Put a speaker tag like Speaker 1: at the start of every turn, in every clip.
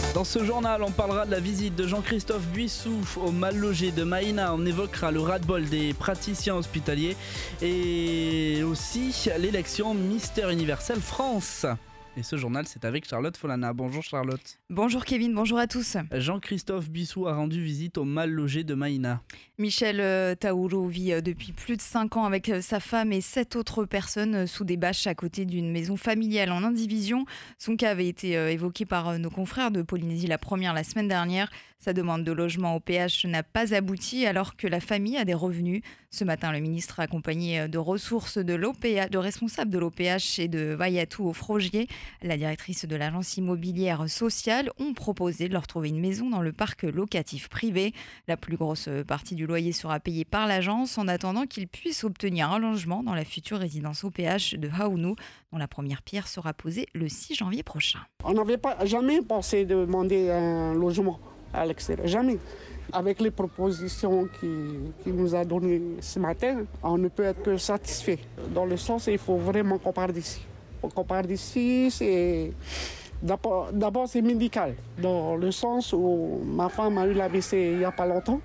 Speaker 1: Dans ce journal, on parlera de la visite de Jean-Christophe Buissou au mal logé de Maïna. On évoquera le ras-le-bol des praticiens hospitaliers et aussi l'élection Mister Universel France. Et ce journal, c'est avec Charlotte Folana. Bonjour Charlotte.
Speaker 2: Bonjour Kevin, bonjour à tous.
Speaker 1: Jean-Christophe Buissou a rendu visite au mal logé de Maïna.
Speaker 2: Michel Taouro vit depuis plus de 5 ans avec sa femme et 7 autres personnes sous des bâches à côté d'une maison familiale en indivision. Son cas avait été évoqué par nos confrères de Polynésie la première la semaine dernière. Sa demande de logement au PH n'a pas abouti alors que la famille a des revenus. Ce matin, le ministre accompagné de ressources de responsables de l'OPH et de Vaiatou au Frogier, la directrice de l'agence immobilière sociale, ont proposé de leur trouver une maison dans le parc locatif privé. La plus grosse partie du loyer sera payée par l'agence en attendant qu'ils puissent obtenir un logement dans la future résidence OPH de Haounou, dont la première pierre sera posée le 6 janvier prochain.
Speaker 3: On n'avait jamais pensé de demander un logement à l'extérieur, jamais. Avec les propositions qu'il nous a données ce matin, on ne peut être que satisfait. Dans le sens, il faut vraiment qu'on parte d'ici. Qu'on parte d'ici, c'est... D'abord, c'est médical, dans le sens où ma femme a eu l'AVC il n'y a pas longtemps,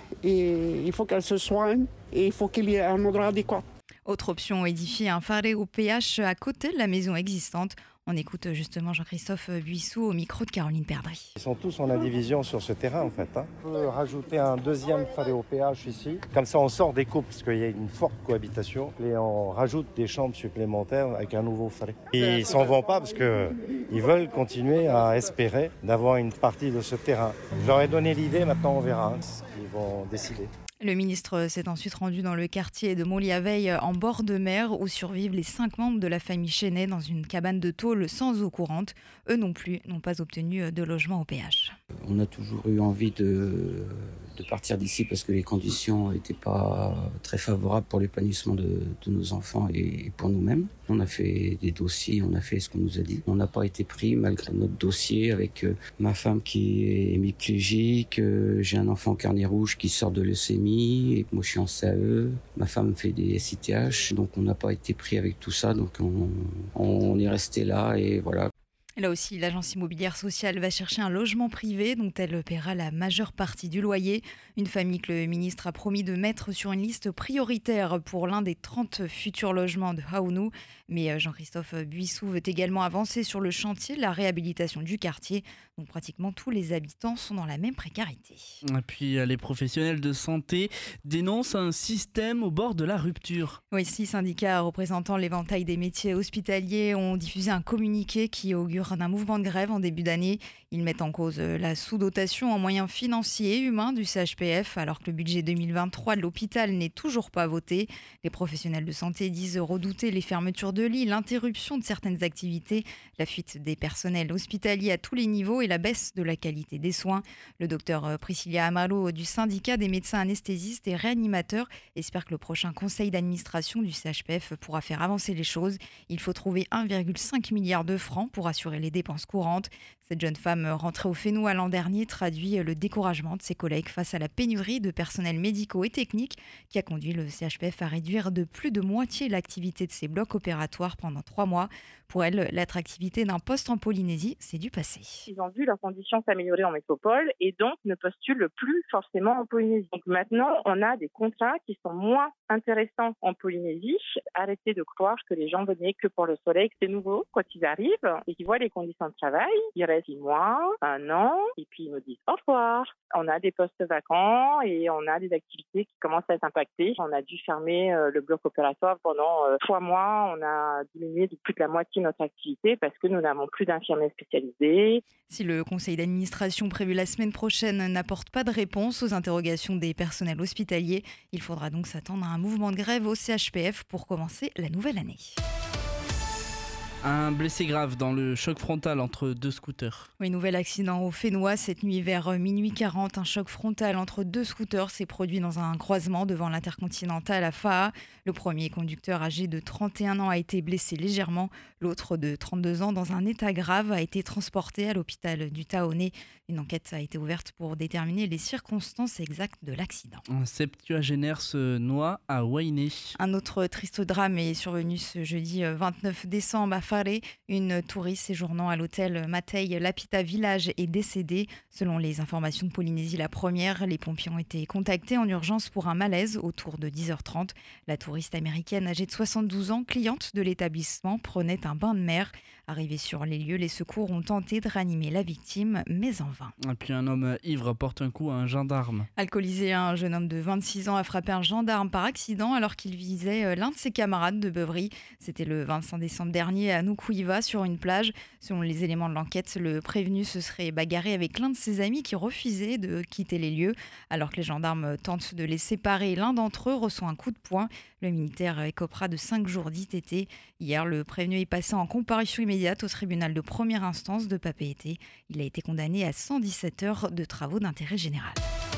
Speaker 3: et il faut qu'elle se soigne, et il faut qu'il y ait un endroit adéquat.
Speaker 2: Autre option, édifier un faré au PH à côté de la maison existante. On écoute justement Jean-Christophe Buissou au micro de Caroline Perdry.
Speaker 4: Ils sont tous en indivision sur ce terrain en fait. On peut rajouter un deuxième faré au PH ici. Comme ça on sort des couples parce qu'il y a une forte cohabitation et on rajoute des chambres supplémentaires avec un nouveau faré. Et ils s'en vont pas parce qu'ils veulent continuer à espérer d'avoir une partie de ce terrain. Je leur ai donné l'idée, maintenant on verra ce qu'ils vont décider.
Speaker 2: Le ministre s'est ensuite rendu dans le quartier de Moliaveil en bord de mer où survivent les 5 membres de la famille Chenet dans une cabane de tôle sans eau courante. Eux non plus n'ont pas obtenu de logement au PH.
Speaker 5: On a toujours eu envie de partir d'ici parce que les conditions n'étaient pas très favorables pour l'épanouissement de nos enfants et pour nous-mêmes. On a fait des dossiers, on a fait ce qu'on nous a dit. On n'a pas été pris malgré notre dossier avec ma femme qui est hémiplégique, j'ai un enfant carnet rouge qui sort de leucémie et moi je suis en CAE. Ma femme fait des SITH, donc on n'a pas été pris avec tout ça, donc on est resté là et voilà.
Speaker 2: Là aussi, l'agence immobilière sociale va chercher un logement privé dont elle paiera la majeure partie du loyer. Une famille que le ministre a promis de mettre sur une liste prioritaire pour l'un des 30 futurs logements de Haounou. Mais Jean-Christophe Buissou veut également avancer sur le chantier de la réhabilitation du quartier. Donc pratiquement tous les habitants sont dans la même précarité.
Speaker 1: Et puis les professionnels de santé dénoncent un système au bord de la rupture.
Speaker 2: Oui, 6 syndicats représentant l'éventail des métiers hospitaliers ont diffusé un communiqué qui augure d'un mouvement de grève en début d'année. Ils mettent en cause la sous-dotation en moyens financiers et humains du CHPF, alors que le budget 2023 de l'hôpital n'est toujours pas voté. Les professionnels de santé disent redouter les fermetures de lits, l'interruption de certaines activités, la fuite des personnels hospitaliers à tous les niveaux et la baisse de la qualité des soins. Le docteur Priscilla Amaro du syndicat des médecins anesthésistes et réanimateurs espère que le prochain conseil d'administration du CHPF pourra faire avancer les choses. Il faut trouver 1,5 milliard de francs pour assurer les dépenses courantes. Cette jeune femme rentrée au Fénois l'an dernier traduit le découragement de ses collègues face à la pénurie de personnel médicaux et techniques qui a conduit le CHPF à réduire de plus de moitié l'activité de ses blocs opératoires pendant 3 mois. Pour elle, l'attractivité d'un poste en Polynésie, c'est du passé.
Speaker 6: Ils ont vu leurs conditions s'améliorer en métropole et donc ne postulent plus forcément en Polynésie. Donc maintenant, on a des contrats qui sont moins intéressants en Polynésie. Arrêtez de croire que les gens venaient que pour le soleil, que c'est nouveau quand ils arrivent et qu'ils voient les conditions de travail. Ils restent 6 mois, 1 an et puis ils nous disent au revoir. On a des postes vacants et on a des activités qui commencent à être impactées. On a dû fermer le bloc opératoire pendant 3 mois. On a diminué de plus de la moitié notre activité parce que nous n'avons plus d'infirmiers spécialisés.
Speaker 2: Si le conseil d'administration prévu la semaine prochaine n'apporte pas de réponse aux interrogations des personnels hospitaliers, il faudra donc s'attendre à un mouvement de grève au CHPF pour commencer la nouvelle année.
Speaker 1: Un blessé grave dans le choc frontal entre 2 scooters.
Speaker 2: Oui, nouvel accident au Fénois cette nuit vers minuit 40. Un choc frontal entre 2 scooters s'est produit dans un croisement devant l'Intercontinental à Faa. Le premier conducteur âgé de 31 ans a été blessé légèrement. L'autre de 32 ans dans un état grave a été transporté à l'hôpital du Taoné. Une enquête a été ouverte pour déterminer les circonstances exactes de l'accident.
Speaker 1: Un septuagénaire se noie à Wainé.
Speaker 2: Un autre triste drame est survenu ce jeudi 29 décembre à Fare. Une touriste séjournant à l'hôtel Matei Lapita Village est décédée. Selon les informations de Polynésie la première, les pompiers ont été contactés en urgence pour un malaise autour de 10h30. La touriste américaine âgée de 72 ans, cliente de l'établissement, prenait un bain de mer. Arrivée sur les lieux, les secours ont tenté de réanimer la victime, mais en vain.
Speaker 1: Et puis un homme ivre porte un coup à un gendarme.
Speaker 2: Alcoolisé, un jeune homme de 26 ans a frappé un gendarme par accident alors qu'il visait l'un de ses camarades de beuverie. C'était le 25 décembre dernier à Nukuiva sur une plage. Selon les éléments de l'enquête, le prévenu se serait bagarré avec l'un de ses amis qui refusait de quitter les lieux. Alors que les gendarmes tentent de les séparer, l'un d'entre eux reçoit un coup de poing. Le militaire écopera de 5 jours d'ITT. Hier, le prévenu est passé en comparution immédiate au tribunal de première instance de Papeete. Il a été condamné à 117 heures de travaux d'intérêt général.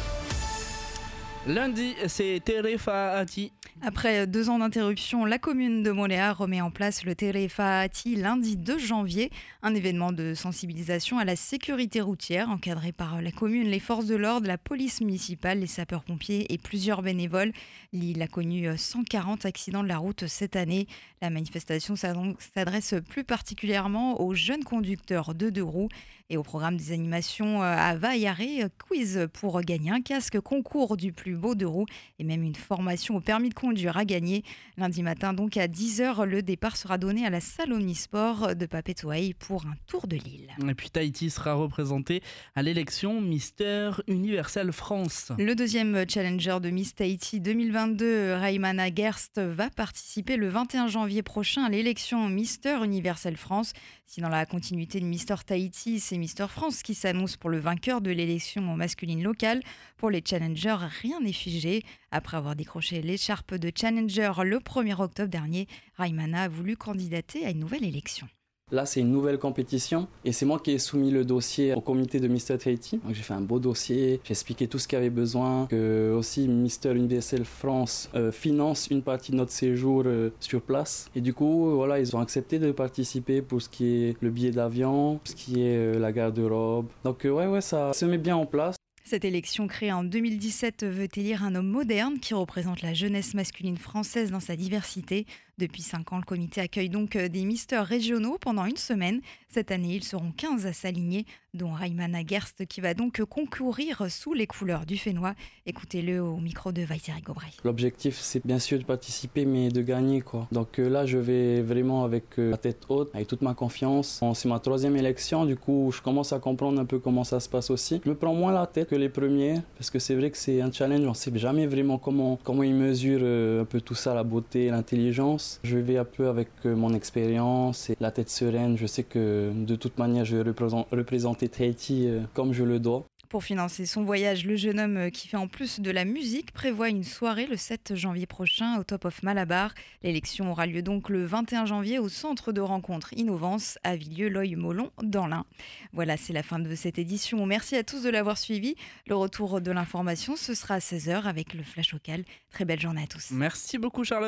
Speaker 1: Lundi, c'est Tere Fa'ati.
Speaker 2: Après 2 ans d'interruption, la commune de Moorea remet en place le Tere Fa'ati lundi 2 janvier, un événement de sensibilisation à la sécurité routière encadré par la commune, les forces de l'ordre, la police municipale, les sapeurs-pompiers et plusieurs bénévoles. L'île a connu 140 accidents de la route cette année. La manifestation s'adresse plus particulièrement aux jeunes conducteurs de 2 roues et au programme des animations à Vaiare, quiz pour gagner un casque, concours du plus beau 2 roues et même une formation au permis de conduire à gagner. Lundi matin, donc à 10h, le départ sera donné à la salle Omnisport de Papetoaï pour un tour de l'île.
Speaker 1: Et puis Tahiti sera représenté à l'élection Mister Universel France.
Speaker 2: Le deuxième challenger de Miss Tahiti 2022, Raimana Gerst, va participer le 21 janvier prochain à l'élection Mister Universel France. Si dans la continuité de Mister Tahiti, c'est Mister France qui s'annonce pour le vainqueur de l'élection masculine locale. Pour les challengers, rien n'est figé. Après avoir décroché l'écharpe de challenger le 1er octobre dernier, Raimana a voulu candidater à une nouvelle élection.
Speaker 7: Là, c'est une nouvelle compétition et c'est moi qui ai soumis le dossier au comité de Mister Tahiti. Donc, j'ai fait un beau dossier, j'ai expliqué tout ce qu'il y avait besoin, que aussi Mister Universel France finance une partie de notre séjour sur place. Et du coup, voilà, ils ont accepté de participer pour ce qui est le billet d'avion, ce qui est la garde-robe. Donc ouais, ça se met bien en place.
Speaker 2: Cette élection créée en 2017 veut élire un homme moderne qui représente la jeunesse masculine française dans sa diversité. Depuis 5 ans, le comité accueille donc des misters régionaux pendant une semaine. Cette année, ils seront 15 à s'aligner, dont Raimana Gerst qui va donc concourir sous les couleurs du Fénois. Écoutez-le au micro de Vaiteri Gobray.
Speaker 7: L'objectif, c'est bien sûr de participer, mais de gagner, quoi. Donc là, je vais vraiment avec la tête haute, avec toute ma confiance. Bon, c'est ma 3e élection, du coup, je commence à comprendre un peu comment ça se passe aussi. Je me prends moins la tête que les premières, parce que c'est vrai que c'est un challenge, on ne sait jamais vraiment comment ils mesurent un peu tout ça, la beauté, l'intelligence. Je vais un peu avec mon expérience et la tête sereine. Je sais que de toute manière, je vais représenter Tahiti comme je le dois.
Speaker 2: Pour financer son voyage, le jeune homme qui fait en plus de la musique prévoit une soirée le 7 janvier prochain au Top of Malabar. L'élection aura lieu donc le 21 janvier au centre de rencontre Innovance à Villeux-Loy-Molon dans l'Ain. Voilà, c'est la fin de cette édition. Merci à tous de l'avoir suivi. Le retour de l'information, ce sera à 16h avec le Flash Local. Très belle journée à tous.
Speaker 1: Merci beaucoup Charlotte.